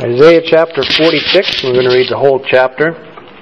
Isaiah chapter 46, we're going to read the whole chapter.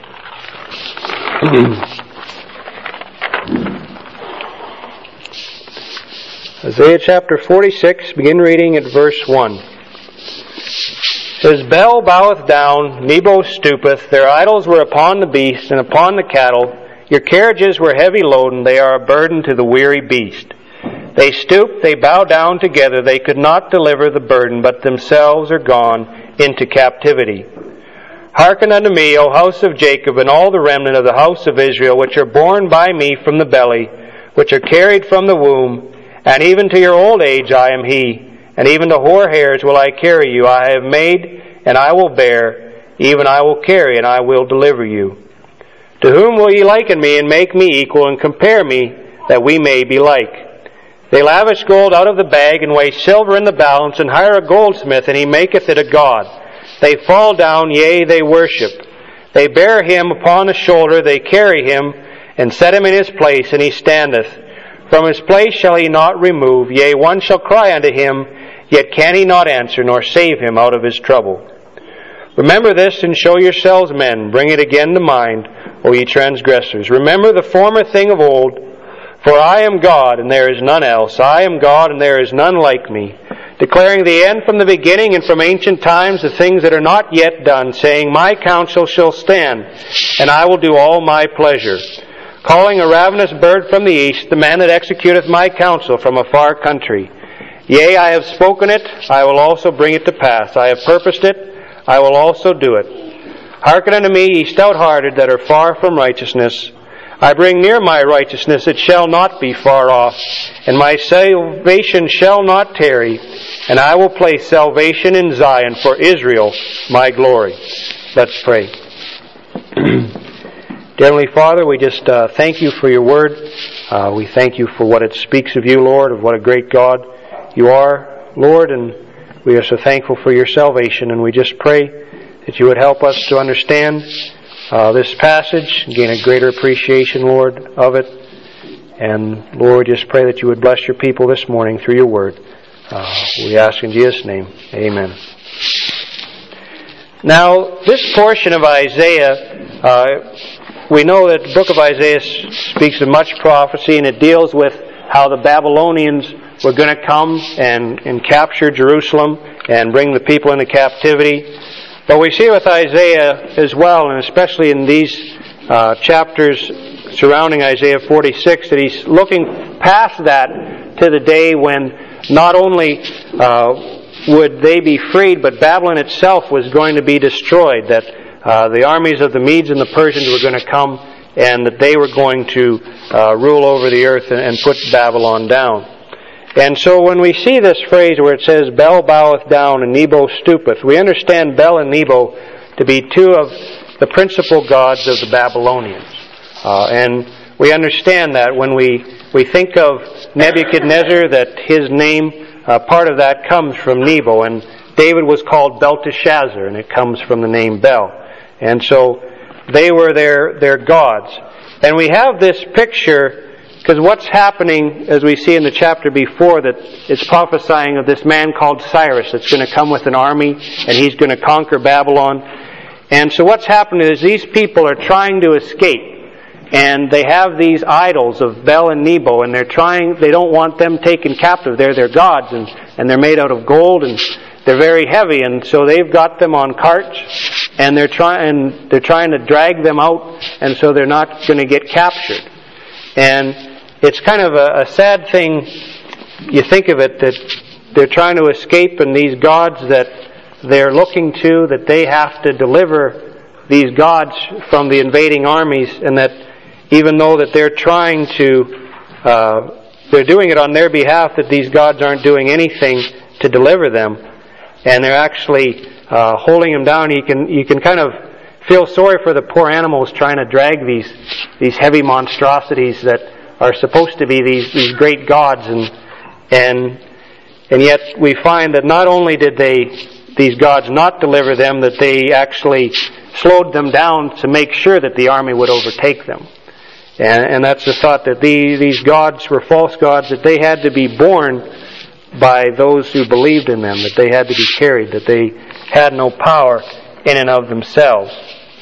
Isaiah chapter 46, begin reading at verse 1. It says, Bel boweth down, Nebo stoopeth, their idols were upon the beast and upon the cattle. Your carriages were heavy loaden, they are a burden to the weary beast. They stoop, they bow down together, they could not deliver the burden, but themselves are gone into captivity. Hearken unto me, O house of Jacob, and all the remnant of the house of Israel, which are born by me from the belly, which are carried from the womb, and even to your old age I am he, and even to hoar hairs will I carry you. I have made, and I will bear, even I will carry, and I will deliver you. To whom will ye liken me, and make me equal, and compare me, that we may be like? They lavish gold out of the bag, and weigh silver in the balance, and hire a goldsmith, and he maketh it a god. They fall down, yea, they worship. They bear him upon the shoulder, they carry him, and set him in his place, and he standeth. From his place shall he not remove, yea, one shall cry unto him, yet can he not answer, nor save him out of his trouble. Remember this, and show yourselves men, bring it again to mind, O ye transgressors. Remember the former thing of old, for I am God, and there is none else. I am God, and there is none like me, declaring the end from the beginning and from ancient times the things that are not yet done, saying, My counsel shall stand, and I will do all my pleasure. Calling a ravenous bird from the east, the man that executeth my counsel from a far country. Yea, I have spoken it, I will also bring it to pass. I have purposed it, I will also do it. Hearken unto me, ye stout-hearted that are far from righteousness. I bring near my righteousness, it shall not be far off, and my salvation shall not tarry, and I will place salvation in Zion for Israel, my glory. Let's pray. Dear Heavenly Father, we just thank you for your word. We thank you for what it speaks of you, Lord, of what a great God you are, Lord, and we are so thankful for your salvation, and we just pray that you would help us to understand this passage, gain a greater appreciation, Lord, of it. And, Lord, just pray that you would bless your people this morning through your word. We ask in Jesus' name. Amen. Now, this portion of Isaiah, we know that the book of Isaiah speaks of much prophecy, and it deals with how the Babylonians were going to come and capture Jerusalem and bring the people into captivity. But we see with Isaiah as well, and especially in these chapters surrounding Isaiah 46, that he's looking past that to the day when not only would they be freed, but Babylon itself was going to be destroyed, that the armies of the Medes and the Persians were going to come, and that they were going to rule over the earth and put Babylon down. And so when we see this phrase where it says, Bel boweth down and Nebo stoopeth, we understand Bel and Nebo to be two of the principal gods of the Babylonians. And we understand that when we think of Nebuchadnezzar, that his name, part of that comes from Nebo. And David was called Belteshazzar, and it comes from the name Bel. And so they were their gods. And we have this picture, because what's happening, as we see in the chapter before, that it's prophesying of this man called Cyrus that's going to come with an army, and he's going to conquer Babylon. And so what's happening is these people are trying to escape, and they have these idols of Bel and Nebo, and they don't want them taken captive. They're their gods, and they're made out of gold, and they're very heavy, and so they've got them on carts, and they're trying to drag them out, and so they're not going to get captured. And it's kind of a sad thing, you think of it, that they're trying to escape, and these gods that they're looking to, that they have to deliver these gods from the invading armies, and that even though that they're trying to, they're doing it on their behalf, that these gods aren't doing anything to deliver them, and they're actually holding them down. You can kind of feel sorry for the poor animals trying to drag these heavy monstrosities that are supposed to be these great gods, and yet we find that not only did these gods not deliver them, that they actually slowed them down to make sure that the army would overtake them. And that's the thought, that these gods were false gods, that they had to be borne by those who believed in them, that they had to be carried, that they had no power in and of themselves.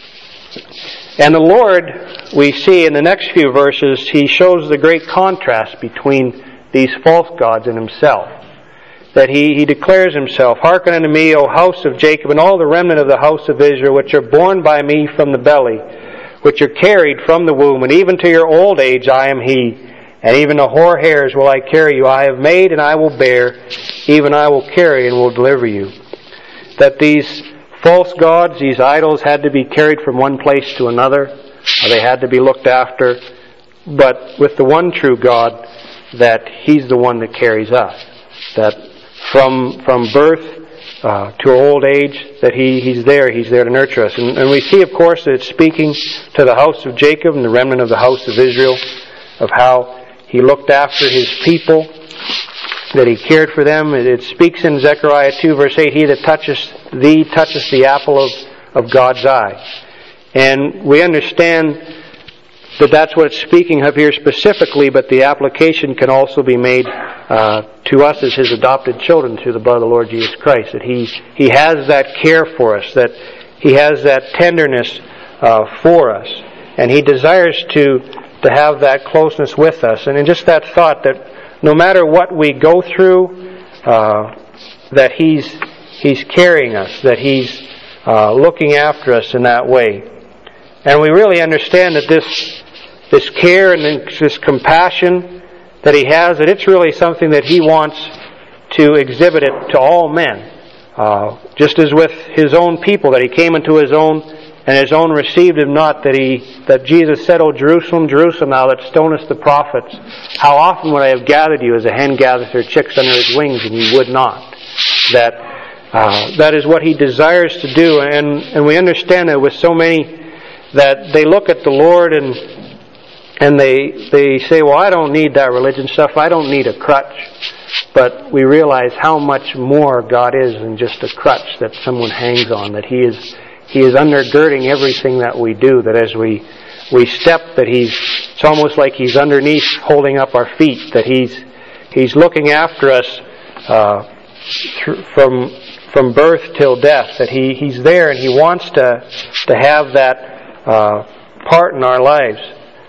And the Lord, we see in the next few verses, He shows the great contrast between these false gods and Himself. That He declares Himself, "Hearken unto me, O house of Jacob, and all the remnant of the house of Israel, which are born by me from the belly, which are carried from the womb, and even to your old age I am He, and even the hoar hairs will I carry you. I have made and I will bear, even I will carry and will deliver you." That these false gods, these idols, had to be carried from one place to another, or they had to be looked after, but with the one true God, that He's the one that carries us. That from birth to old age, that He's there to nurture us. And we see, of course, that it's speaking to the house of Jacob and the remnant of the house of Israel, of how He looked after His people, that He cared for them. It speaks in Zechariah 2 verse 8, "He that toucheth thee toucheth the apple of God's eye." And we understand that that's what it's speaking of here specifically, but the application can also be made to us as His adopted children through the blood of the Lord Jesus Christ. That He has that care for us, that He has that tenderness for us, and He desires to have that closeness with us. And in just that thought that no matter what we go through, that He's carrying us, that He's looking after us in that way. And we really understand that this care and this compassion that He has, that it's really something that He wants to exhibit it to all men. Just as with His own people, that He came into His own, and His own received Him not, that Jesus said, "O Jerusalem, Jerusalem, thou that stonest the prophets, how often would I have gathered you as a hen gathers her chicks under his wings, and ye would not." That is what He desires to do. And we understand that with so many, that they look at the Lord and they say, "Well, I don't need that religion stuff. I don't need a crutch." But we realize how much more God is than just a crutch that someone hangs on. That He is undergirding everything that we do. That as we step, that it's almost like He's underneath holding up our feet. That He's looking after us from birth till death. That He's there, and He wants to have that part in our lives.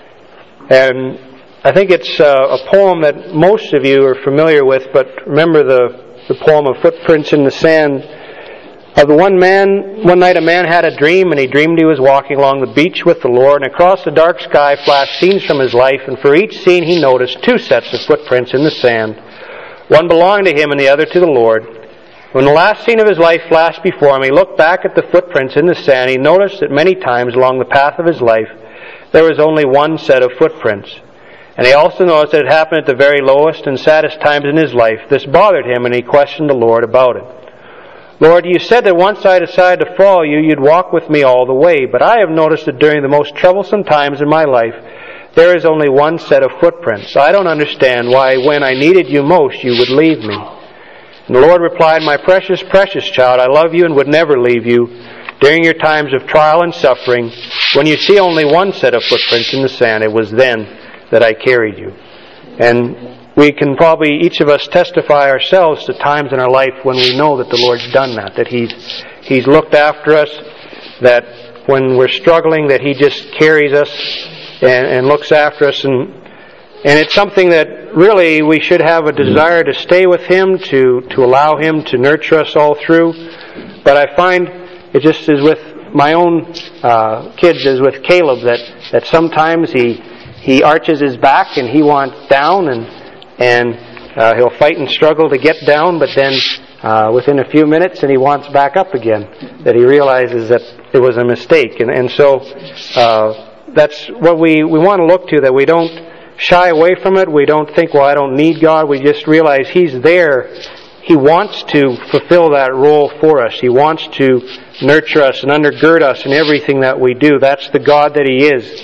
And I think it's a poem that most of you are familiar with, but remember the poem of Footprints in the Sand. Of the one night a man had a dream, and he dreamed he was walking along the beach with the Lord, and across the dark sky flashed scenes from his life, and for each scene he noticed two sets of footprints in the sand. One belonged to him and the other to the Lord. When the last scene of his life flashed before him, he looked back at the footprints in the sand. He noticed that many times along the path of his life there was only one set of footprints. And he also noticed that it happened at the very lowest and saddest times in his life. This bothered him, and he questioned the Lord about it. "Lord, you said that once I decided to follow you, you'd walk with me all the way. But I have noticed that during the most troublesome times in my life, there is only one set of footprints. I don't understand why when I needed you most, you would leave me." And the Lord replied, "My precious, precious child, I love you and would never leave you. During your times of trial and suffering, when you see only one set of footprints in the sand, it was then that I carried you." And we can probably, each of us, testify ourselves to times in our life when we know that the Lord's done that He's looked after us, that when we're struggling, that He just carries us and looks after us. And it's something that really we should have a desire to stay with Him, to allow Him to nurture us all through. But I find it just as with my own kids, as with Caleb, that sometimes he arches his back and he wants down, and he'll fight and struggle to get down, but then within a few minutes and he wants back up again, that he realizes that it was a mistake. And so that's what we want to look to, that we don't shy away from it. We don't think, well, I don't need God. We just realize He's there. He wants to fulfill that role for us. He wants to nurture us and undergird us in everything that we do. That's the God that He is.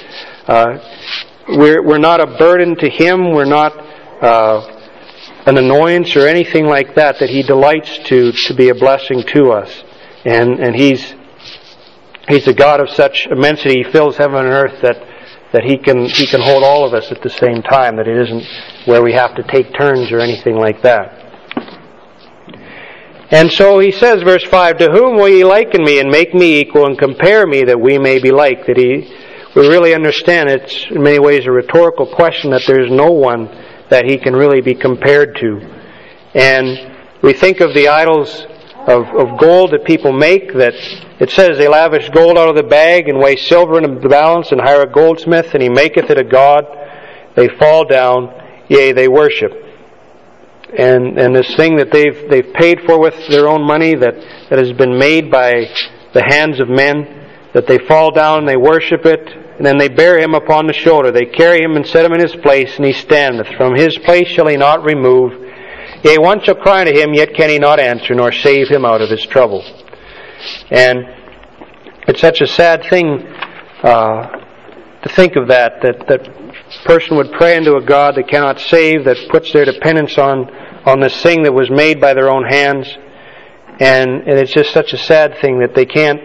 We're not a burden to Him. We're not an annoyance or anything like that. That He delights to be a blessing to us. And He's a God of such immensity. He fills heaven and earth that He can hold all of us at the same time. That it isn't where we have to take turns or anything like that. And so he says, verse 5, "To whom will ye liken me, and make me equal, and compare me, that we may be like?" That we really understand it's in many ways a rhetorical question, that there's no one that he can really be compared to. And we think of the idols of gold that people make, that it says they lavish gold out of the bag, and weigh silver in the balance, and hire a goldsmith, and he maketh it a god. They fall down, yea, they worship. And this thing that they've paid for with their own money, that has been made by the hands of men, that they fall down and they worship it, and then they bear him upon the shoulder. They carry him and set him in his place, and he standeth. From his place shall he not remove. Yea, one shall cry unto him, yet can he not answer, nor save him out of his trouble. And it's such a sad thing to think of that person would pray unto a God that cannot save, that puts their dependence on this thing that was made by their own hands. And it's just such a sad thing that they can't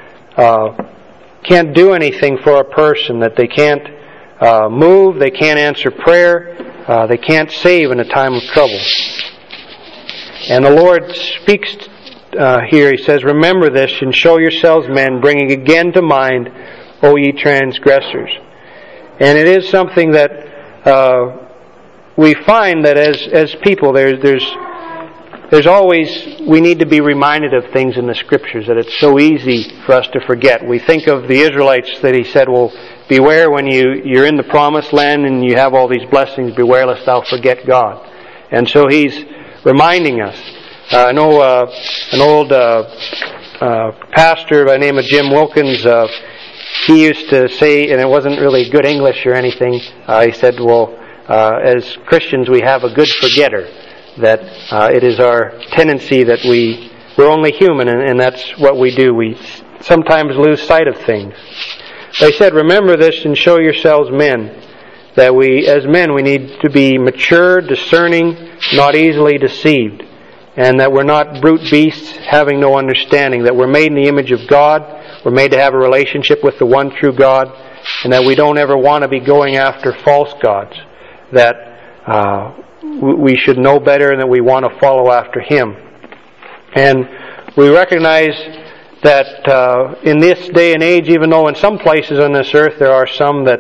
do anything for a person, that they can't move, they can't answer prayer, they can't save in a time of trouble. And the Lord speaks here, He says, "Remember this, and show yourselves men, bringing again to mind, O ye transgressors." And it is something that we find that as people, there's always, we need to be reminded of things in the Scriptures, that it's so easy for us to forget. We think of the Israelites, that He said, well, beware when you're in the promised land and you have all these blessings, beware lest thou forget God. And so He's reminding us. I know an old pastor by the name of Jim Wilkins, he used to say, and it wasn't really good English or anything, he said, well, as Christians we have a good forgetter, that it is our tendency that we're only human, and that's what we do. We sometimes lose sight of things. They said, "Remember this and show yourselves men," that as men, we need to be mature, discerning, not easily deceived, and that we're not brute beasts having no understanding, that we're made in the image of God, we're made to have a relationship with the one true God, and that we don't ever want to be going after false gods, that we should know better and that we want to follow after Him. And we recognize that in this day and age, even though in some places on this earth there are some that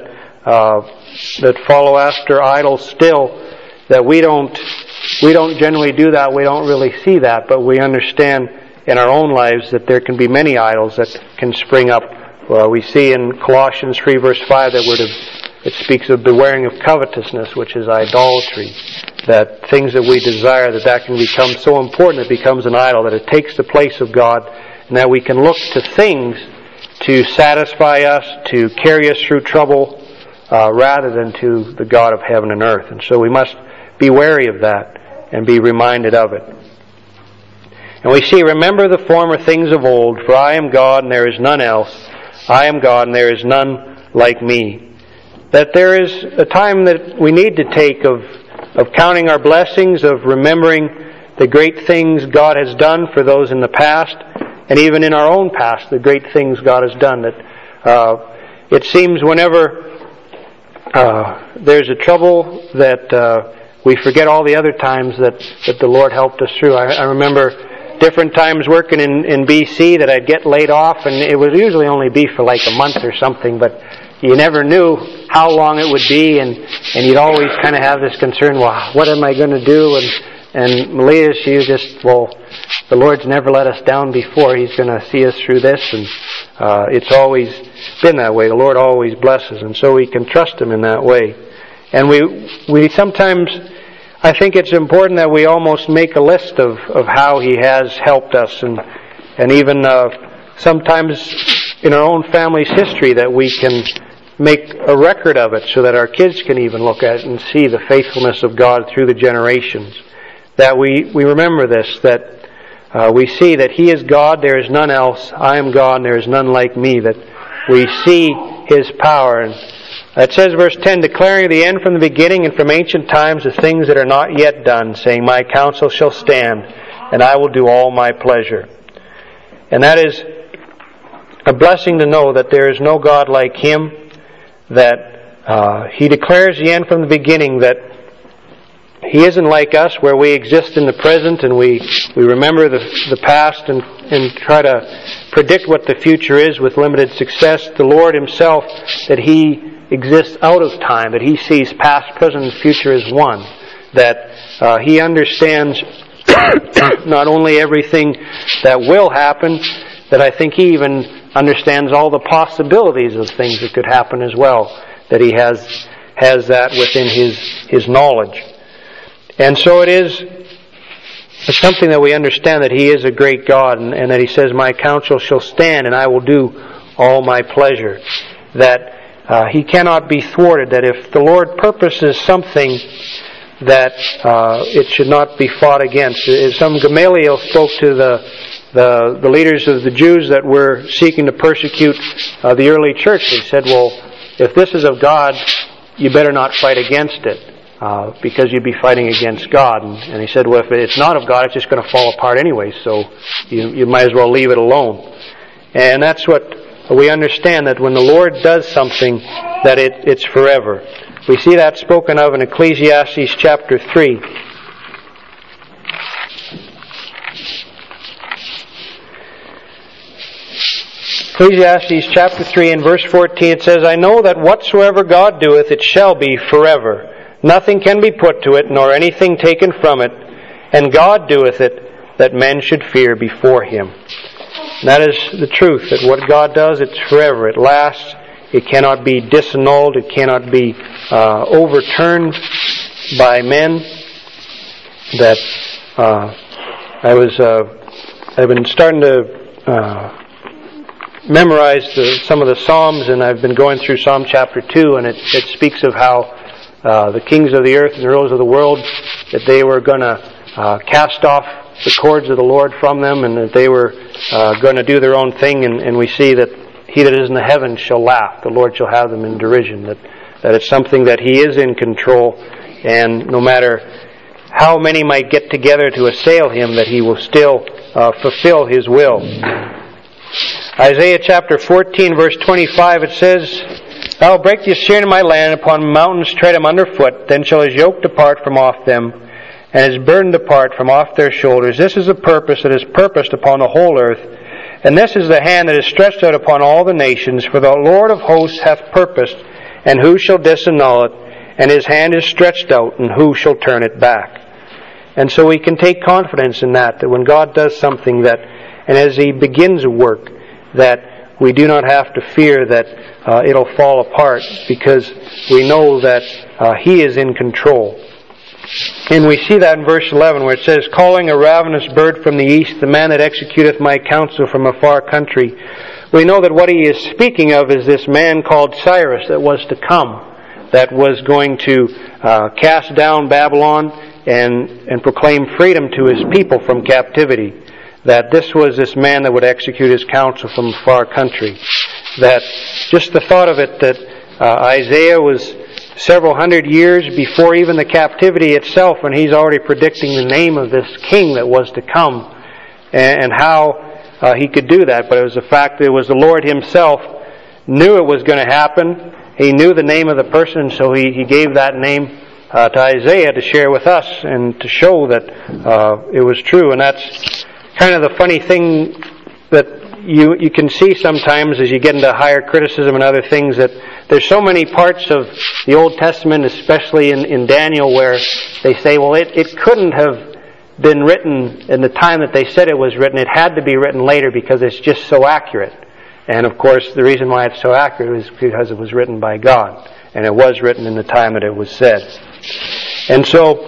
follow after idols still, that we don't generally do that. We don't really see that, but we understand in our own lives that there can be many idols that can spring up. We see in Colossians 3 verse 5 that it speaks of bewaring of covetousness, which is idolatry. That things that we desire, that can become so important it becomes an idol, that it takes the place of God, and that we can look to things to satisfy us, to carry us through trouble, rather than to the God of heaven and earth. And so we must be wary of that and be reminded of it. And we see, "Remember the former things of old, for I am God and there is none else. I am God and there is none like me." That there is a time that we need to take of counting our blessings, of remembering the great things God has done for those in the past, and even in our own past, the great things God has done. That it seems whenever there's a trouble that we forget all the other times that the Lord helped us through. I remember different times working in BC that I'd get laid off, and it would usually only be for like a month or something, but you never knew how long it would be, and you'd always kind of have this concern, well, what am I going to do? And Malia, she was just, well, the Lord's never let us down before. He's going to see us through this, and it's always been that way. The Lord always blesses, and so we can trust Him in that way. And we sometimes, I think it's important that we almost make a list of how He has helped us, and even sometimes in our own family's history, that we can make a record of it so that our kids can even look at it and see the faithfulness of God through the generations. That we remember this, that we see that He is God, there is none else. I am God, and there is none like me. That we see His power. And it says, verse 10, "Declaring the end from the beginning and from ancient times the things that are not yet done, saying, My counsel shall stand, and I will do all my pleasure." And that is a blessing to know that there is no God like Him, that He declares the end from the beginning, that He isn't like us where we exist in the present and we remember the past and try to predict what the future is with limited success. The Lord Himself, that He exists out of time, that He sees past, present, and future as one. That He understands not only everything that will happen, that I think He even understands all the possibilities of things that could happen as well. That He has that within His knowledge. And so it's something that we understand that He is a great God, and that He says, "My counsel shall stand, and I will do all my pleasure." That He cannot be thwarted, that if the Lord purposes something, that it should not be fought against. Some Gamaliel spoke to the leaders of the Jews that were seeking to persecute the early church. They said, well, if this is of God, you better not fight against it, because you'd be fighting against God. And he said, well, if it's not of God, it's just going to fall apart anyway, so you might as well leave it alone. And that's what we understand, that when the Lord does something, that it's forever. We see that spoken of in Ecclesiastes chapter 3. Ecclesiastes chapter 3 and verse 14, it says, "I know that whatsoever God doeth, it shall be forever. Nothing can be put to it, nor anything taken from it. And God doeth it, that men should fear before Him." And that is the truth, that what God does, it's forever. It lasts. It cannot be disannulled. It cannot be overturned by men. That I've been starting to memorize some of the Psalms, and I've been going through Psalm chapter 2, and it speaks of how the kings of the earth and the rulers of the world, that they were going to cast off the cords of the Lord from them, and that they were going to do their own thing, and we see that He that is in the heavens shall laugh, the Lord shall have them in derision, that it's something that He is in control, and no matter how many might get together to assail Him, that He will still fulfill His will. Isaiah chapter 14 verse 25, it says, "I will break the Assyrian in my land, upon mountains tread him underfoot, then shall his yoke depart from off them, and his burden depart from off their shoulders. This is the purpose that is purposed upon the whole earth, and this is the hand that is stretched out upon all the nations, for the Lord of hosts hath purposed, and who shall disannul it? And His hand is stretched out, and who shall turn it back?" And so we can take confidence in that when God does something, and as He begins a work, that we do not have to fear that it'll fall apart, because we know that He is in control. And we see that in verse 11, where it says, "Calling a ravenous bird from the east, the man that executeth my counsel from a far country." We know that what he is speaking of is this man called Cyrus that was to come, that was going to cast down Babylon and proclaim freedom to his people from captivity. That this was this man that would execute his counsel from a far country. That just the thought of it, that Isaiah was several hundred years before even the captivity itself, and he's already predicting the name of this king that was to come, and how he could do that. But it was the fact that it was the Lord Himself knew it was going to happen. He knew the name of the person, so he gave that name to Isaiah to share with us and to show that it was true. And that's kind of the funny thing that you can see sometimes as you get into higher criticism and other things, that there's so many parts of the Old Testament, especially in Daniel, where they say, well, it couldn't have been written in the time that they said it was written. It had to be written later because it's just so accurate. And of course, the reason why it's so accurate is because it was written by God, and it was written in the time that it was said. And so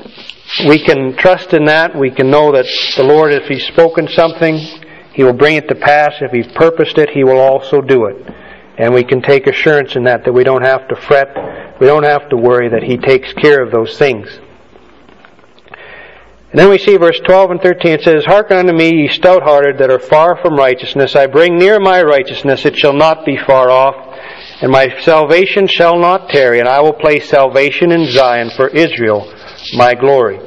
we can trust in that. We can know that the Lord, if He's spoken something, He will bring it to pass. If He's purposed it, He will also do it. And we can take assurance in that we don't have to fret, we don't have to worry, that He takes care of those things. And then we see verse 12 and 13, it says, "Hearken unto me, ye stout-hearted that are far from righteousness. I bring near my righteousness, it shall not be far off. And my salvation shall not tarry, and I will place salvation in Zion for Israel, my glory."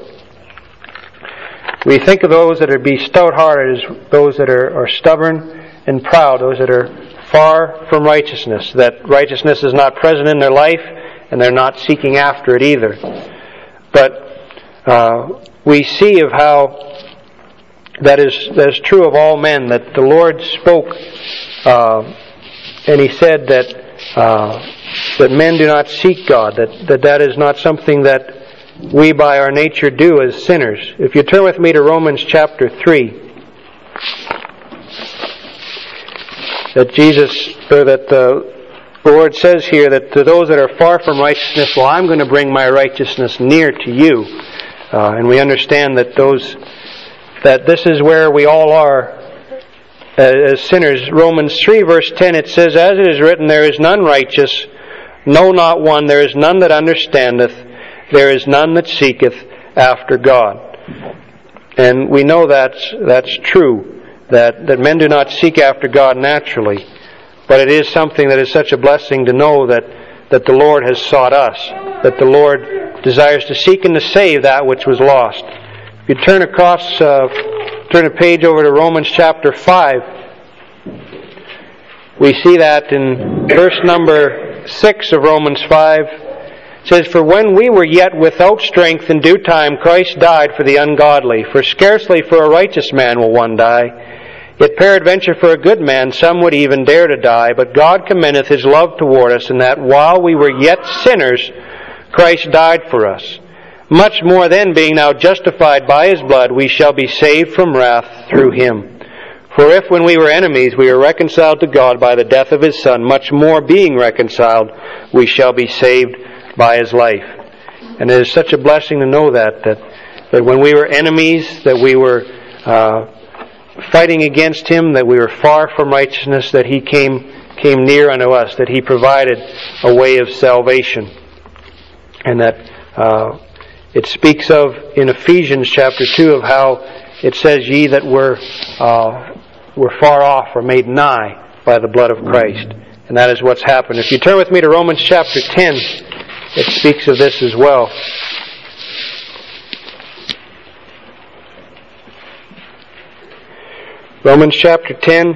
We think of those that are be stout-hearted as those that are stubborn and proud, those that are far from righteousness, that righteousness is not present in their life, and they're not seeking after it either. But we see of how that is true of all men, that the Lord spoke, and He said that men do not seek God, that is not something that we by our nature do as sinners. If you turn with me to Romans chapter 3, that the Lord says here that to those that are far from righteousness, well, I'm going to bring my righteousness near to you. And we understand that this is where we all are as sinners. Romans 3 verse 10, it says, "As it is written, there is none righteous, no, not one. There is none that understandeth. There is none that seeketh after God." And we know that's true, that men do not seek after God naturally. But it is something that is such a blessing to know that the Lord has sought us, that the Lord desires to seek and to save that which was lost. If you turn a page over to Romans chapter 5, we see that in verse number 6 of Romans 5. It says, "For when we were yet without strength, in due time Christ died for the ungodly. For scarcely for a righteous man will one die. Yet peradventure for a good man some would even dare to die. But God commendeth His love toward us, in that while we were yet sinners, Christ died for us. Much more then, being now justified by His blood, we shall be saved from wrath through Him. For if when we were enemies we were reconciled to God by the death of His Son, much more being reconciled, we shall be saved by His life." And it is such a blessing to know that when we were enemies, that we were fighting against Him, that we were far from righteousness, that He came near unto us, that He provided a way of salvation. And that it speaks of in Ephesians chapter 2 of how it says, "Ye that were far off are made nigh by the blood of Christ." And that is what's happened. If you turn with me to Romans chapter 10, it speaks of this as well. Romans chapter 10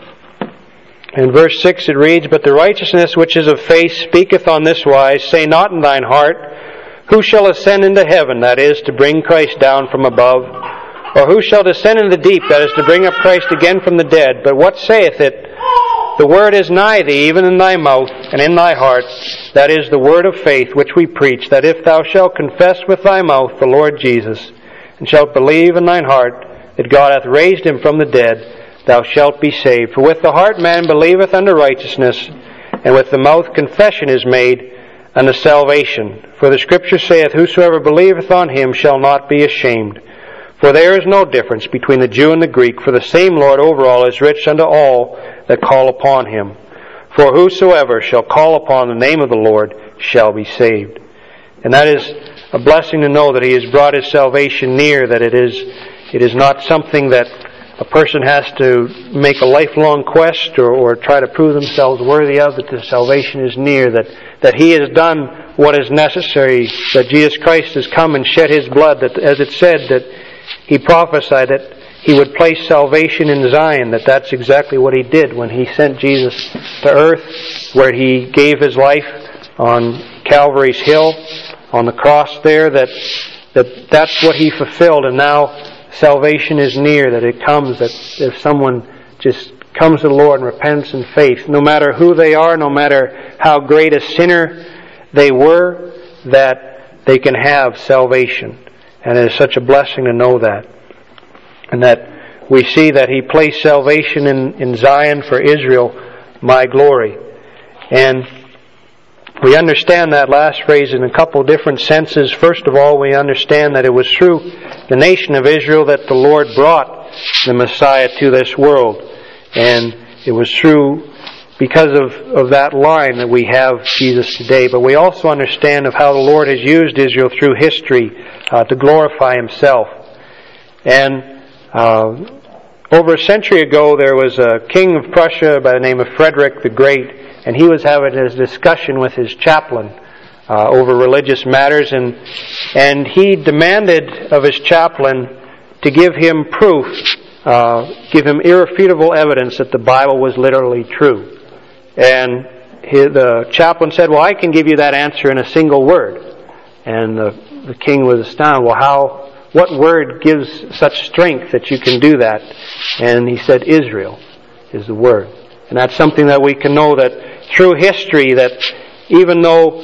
and verse 6 it reads, "But the righteousness which is of faith speaketh on this wise, Say not in thine heart, Who shall ascend into heaven, that is, to bring Christ down from above? Or who shall descend into the deep, that is, to bring up Christ again from the dead? But what saith it? The word is nigh thee, even in thy mouth and in thy heart. That is the word of faith which we preach, that if thou shalt confess with thy mouth the Lord Jesus, and shalt believe in thine heart that God hath raised Him from the dead, thou shalt be saved. For with the heart man believeth unto righteousness, and with the mouth confession is made unto salvation. For the Scripture saith, Whosoever believeth on Him shall not be ashamed. For there is no difference between the Jew and the Greek, for the same Lord over all is rich unto all that call upon Him. For whosoever shall call upon the name of the Lord shall be saved." And that is a blessing to know that He has brought His salvation near, that it is not something that a person has to make a lifelong quest or try to prove themselves worthy of, that the salvation is near, that He has done what is necessary, that Jesus Christ has come and shed His blood, that as it said, that He prophesied that He would place salvation in Zion, that's exactly what He did when He sent Jesus to earth, where He gave His life on Calvary's hill, on the cross there, that's what He fulfilled, and now salvation is near, that it comes, that if someone just comes to the Lord and repents in faith, no matter who they are, no matter how great a sinner they were, that they can have salvation. And it is such a blessing to know that. And that we see that He placed salvation in Zion for Israel, my glory. And we understand that last phrase in a couple different senses. First of all, we understand that it was through the nation of Israel that the Lord brought the Messiah to this world. And it was because of that line that we have Jesus today. But we also understand of how the Lord has used Israel through history to glorify Himself. And over a century ago, there was a king of Prussia by the name of Frederick the Great, and he was having a discussion with his chaplain over religious matters, and he demanded of his chaplain to give him proof, give him irrefutable evidence that the Bible was literally true. And the chaplain said, "Well, I can give you that answer in a single word." And the king was astounded. Well, what word gives such strength that you can do that? And he said, Israel is the word. And that's something that we can know, that through history, that even though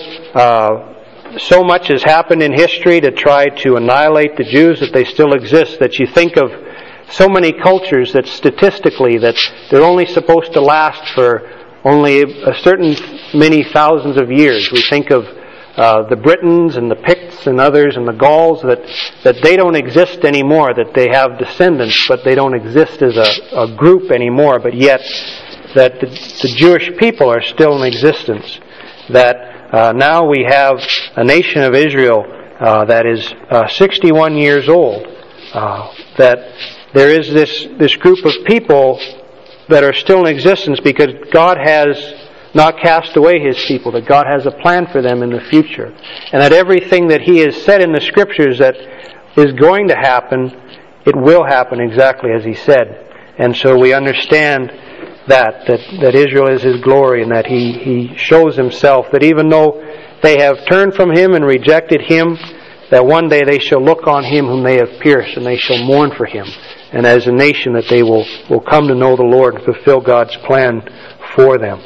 so much has happened in history to try to annihilate the Jews, that they still exist, that you think of so many cultures that statistically that they're only supposed to last for only a certain many thousands of years. We think of the Britons and the Picts and others and the Gauls, that they don't exist anymore, that they have descendants, but they don't exist as a group anymore, but yet that the Jewish people are still in existence. That now we have a nation of Israel that is 61 years old. That there is this group of people that are still in existence because God has not cast away His people, that God has a plan for them in the future. And that everything that He has said in the Scriptures that is going to happen, it will happen exactly as He said. And so we understand that Israel is His glory, and that He shows Himself, that even though they have turned from Him and rejected Him, that one day they shall look on Him whom they have pierced, and they shall mourn for Him. And as a nation that they will come to know the Lord and fulfill God's plan for them.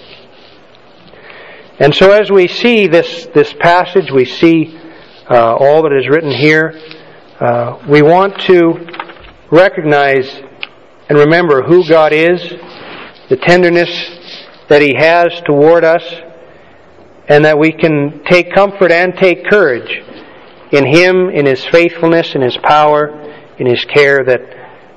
And so as we see this passage, we see all that is written here, we want to recognize and remember who God is, the tenderness that He has toward us, and that we can take comfort and take courage in Him, in His faithfulness, in His power, in His care, that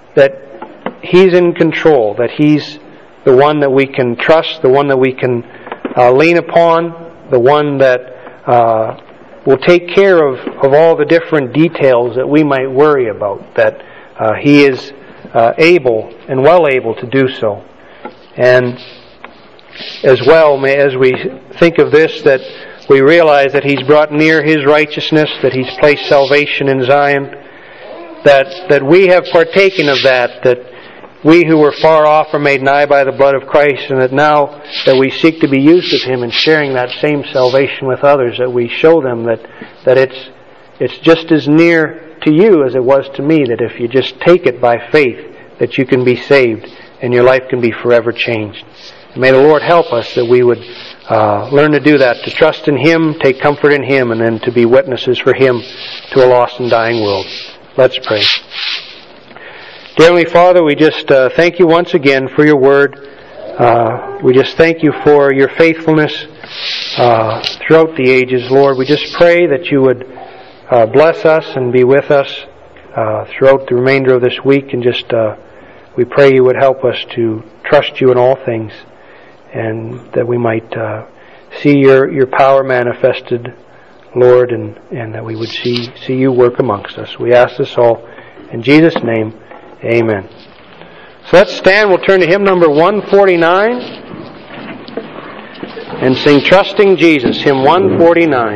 He's in control, that He's the one that we can trust, the one that we can lean upon, the one that will take care of all the different details that we might worry about, that He is able and well able to do so. And as well, as we think of this, that we realize that He's brought near His righteousness, that He's placed salvation in Zion, that we have partaken of that we who were far off are made nigh by the blood of Christ, and that now that we seek to be used of Him in sharing that same salvation with others, that we show them that it's just as near to you as it was to me, that if you just take it by faith, that you can be saved and your life can be forever changed. And may the Lord help us that we would learn to do that, to trust in Him, take comfort in Him, and then to be witnesses for Him to a lost and dying world. Let's pray. Dear Heavenly Father, we just thank You once again for Your Word. We just thank You for Your faithfulness throughout the ages, Lord. We just pray that You would bless us and be with us throughout the remainder of this week, and just we pray You would help us to trust You in all things, and that we might see Your power manifested, Lord, and that we would see You work amongst us. We ask this all in Jesus' name. Amen. So let's stand. We'll turn to hymn number 149 and sing Trusting Jesus, hymn 149.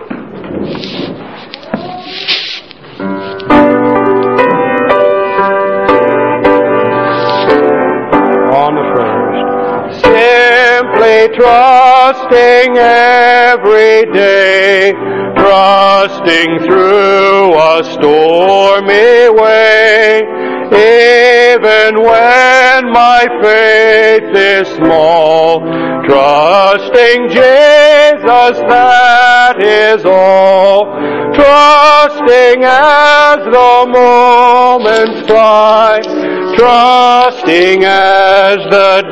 On the first. Simply trusting every day, trusting through a stormy way, even when my faith is small, trusting Jesus, that is all. Trusting as the moments fly, trusting as the